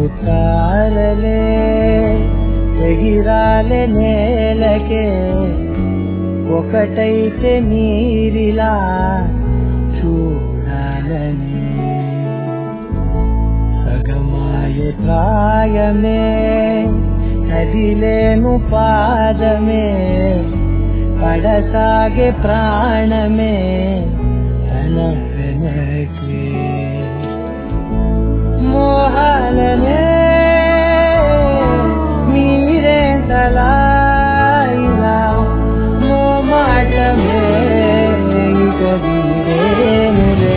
ముత్తారలే ఎగిరాలే నేలకే ఒకటైతే నీరిలా చూడాలని సగమాయే ప్రాయమే కదిలేను పాదమే పడసాగే ప్రాణమే తన వెనకే మోహాలనే మీరే తలా ఇలా మో మాటమే ఇక వీరేనులే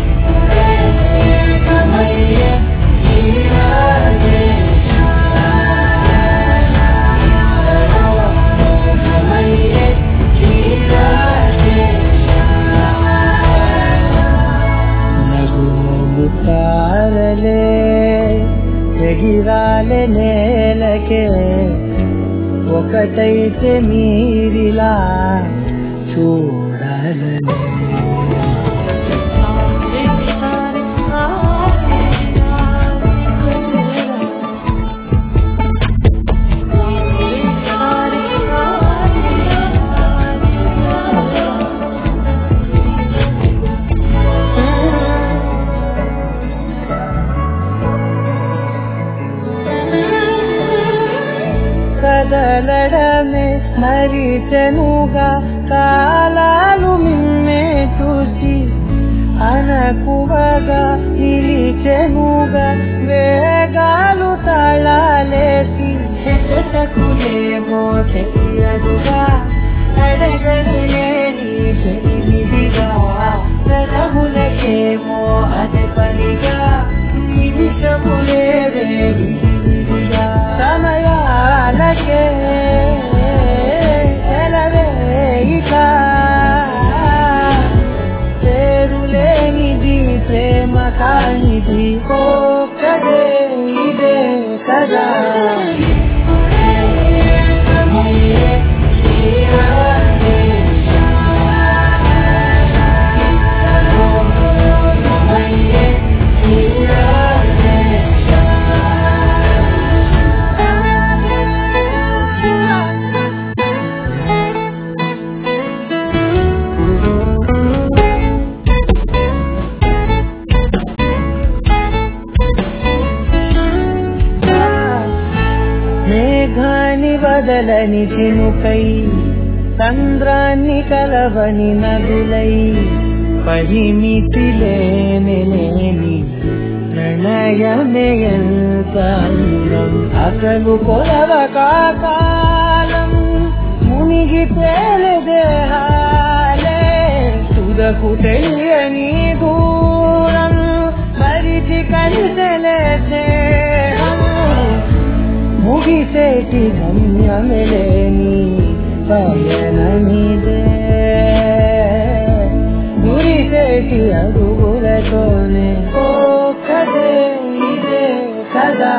ముత్తారలే ఎగిరాలే నేలకే ఒకటైతే మీరిలా చూడాలని కదలడమే మరిచెనుగా కాలాలు మిన్నే చూసి అనకువగా నిలిచెనుగా వేగాలు తాళాలేసి చెట్టకులేమో తెలియదుగా అడగలేని పెరిమిదిగా రములకేమో అదే పనిగా నిమిషములే వేగిగా సమయాలకే సెలవే ఇక పేరులేనిది ప్రేమ కానిది ఒక్కడే ఇదే కదా మేఘాన్ని వదలని చినుకై చంద్రాన్ని కలవని నదులై పరిమితి లేని ప్రణయమే ఎంత అందం అసలు కొలవ కాలం మునిగి తేలే దేహాలే తుదకు తెలియని దూరం మరిచి కలిసలే ముగిసేటి గమ్యమేలేని పయనమిదే మురిసేటి అడుగులతోనే ఒక్కటే ఇదే కదా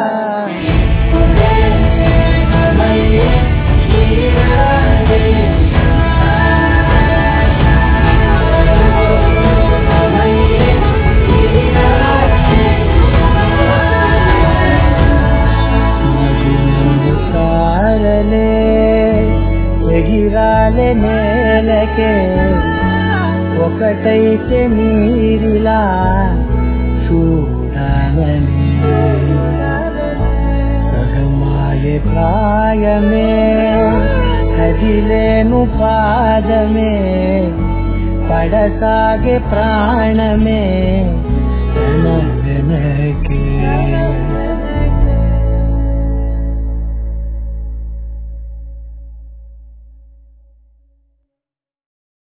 ఎగిరాలే నేలకే ఒకటైతే మీరిలా చూడాలని సగమాయే ప్రాయమే కదిలేను పాదమే పడసాగే ప్రాణమే తన వెనకే